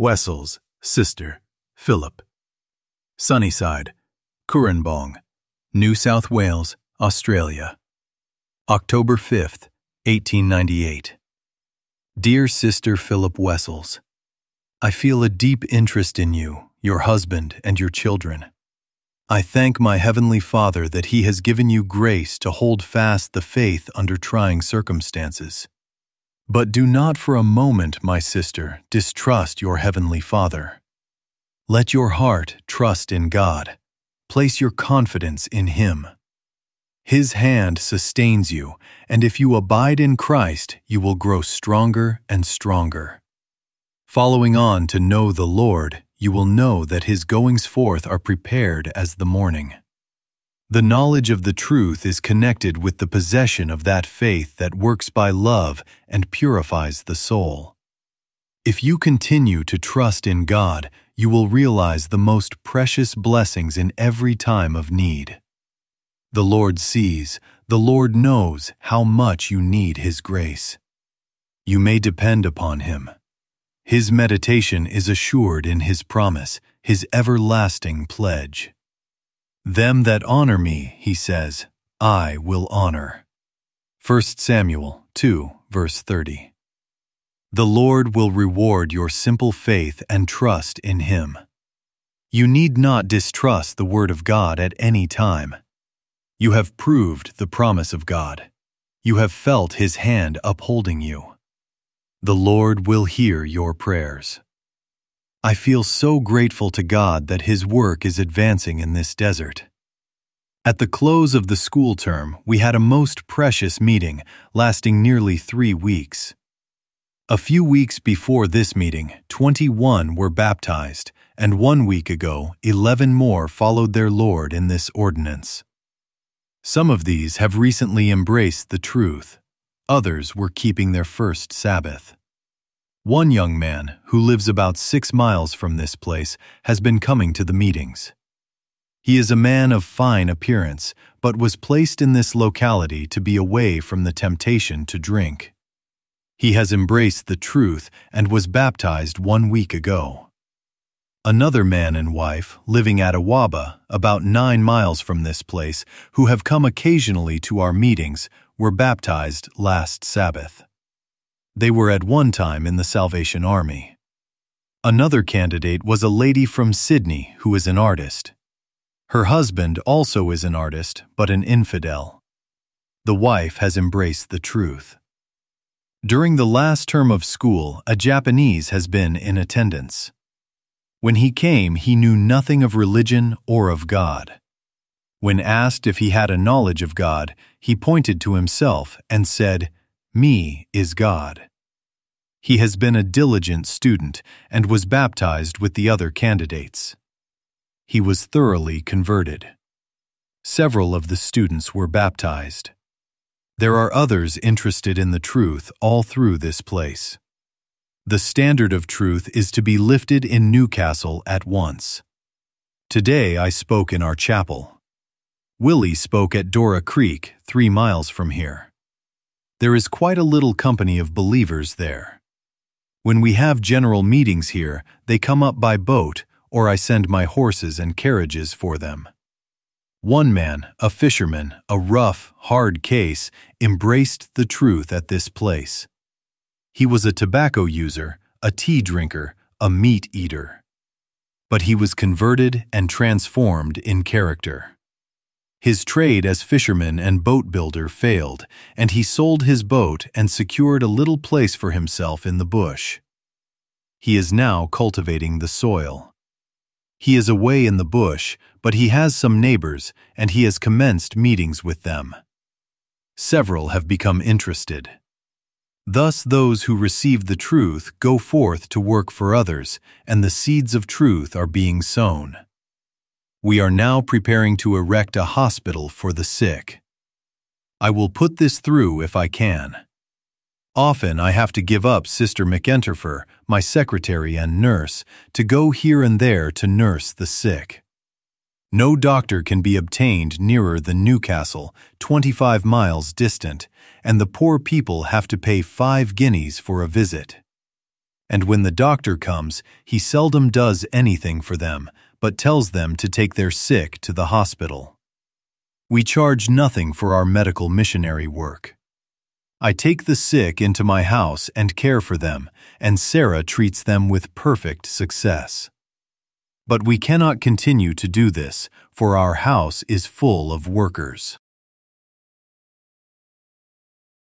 Wessels, Sister, Philip. Sunnyside, Currumbong, New South Wales, Australia. October 5th, 1898. Dear Sister Philip Wessels, I feel a deep interest in you, your husband, and your children. I thank my Heavenly Father that He has given you grace to hold fast the faith under trying circumstances. But do not for a moment, my sister, distrust your Heavenly Father. Let your heart trust in God. Place your confidence in Him. His hand sustains you, and if you abide in Christ, you will grow stronger and stronger. Following on to know the Lord, you will know that His goings forth are prepared as the morning. The knowledge of the truth is connected with the possession of that faith that works by love and purifies the soul. If you continue to trust in God, you will realize the most precious blessings in every time of need. The Lord sees, the Lord knows how much you need His grace. You may depend upon Him. His meditation is assured in His promise, His everlasting pledge. Them that honor me, He says, I will honor. 1 Samuel 2, verse 30. The Lord will reward your simple faith and trust in Him. You need not distrust the Word of God at any time. You have proved the promise of God. You have felt His hand upholding you. The Lord will hear your prayers. I feel so grateful to God that His work is advancing in this desert. At the close of the school term, we had a most precious meeting lasting nearly 3 weeks. A few weeks before this meeting, 21 were baptized, and 1 week ago, 11 more followed their Lord in this ordinance. Some of these have recently embraced the truth. Others were keeping their first Sabbath. One young man, who lives about 6 miles from this place, has been coming to the meetings. He is a man of fine appearance, but was placed in this locality to be away from the temptation to drink. He has embraced the truth and was baptized 1 week ago. Another man and wife, living at Awaba, about 9 miles from this place, who have come occasionally to our meetings, were baptized last Sabbath. They were at one time in the Salvation Army. Another candidate was a lady from Sydney who is an artist. Her husband also is an artist, but an infidel. The wife has embraced the truth. During the last term of school, a Japanese has been in attendance. When he came, he knew nothing of religion or of God. When asked if he had a knowledge of God, he pointed to himself and said, "Me is God." He has been a diligent student and was baptized with the other candidates. He was thoroughly converted. Several of the students were baptized. There are others interested in the truth all through this place. The standard of truth is to be lifted in Newcastle at once. Today I spoke in our chapel. Willie spoke at Dora Creek, 3 miles from here. There is quite a little company of believers there. When we have general meetings here, they come up by boat, or I send my horses and carriages for them. One man, a fisherman, a rough, hard case, embraced the truth at this place. He was a tobacco user, a tea drinker, a meat eater. But he was converted and transformed in character. His trade as fisherman and boat builder failed, and he sold his boat and secured a little place for himself in the bush. He is now cultivating the soil. He is away in the bush, but he has some neighbors, and he has commenced meetings with them. Several have become interested. Thus those who receive the truth go forth to work for others, and the seeds of truth are being sown. We are now preparing to erect a hospital for the sick. I will put this through if I can. Often I have to give up Sister McEnterfer, my secretary and nurse, to go here and there to nurse the sick. No doctor can be obtained nearer than Newcastle, 25 miles distant, and the poor people have to pay 5 guineas for a visit. and when the doctor comes, he seldom does anything for them, but tells them to take their sick to the hospital. We charge nothing for our medical missionary work. I take the sick into my house and care for them, and Sarah treats them with perfect success. But we cannot continue to do this, for our house is full of workers.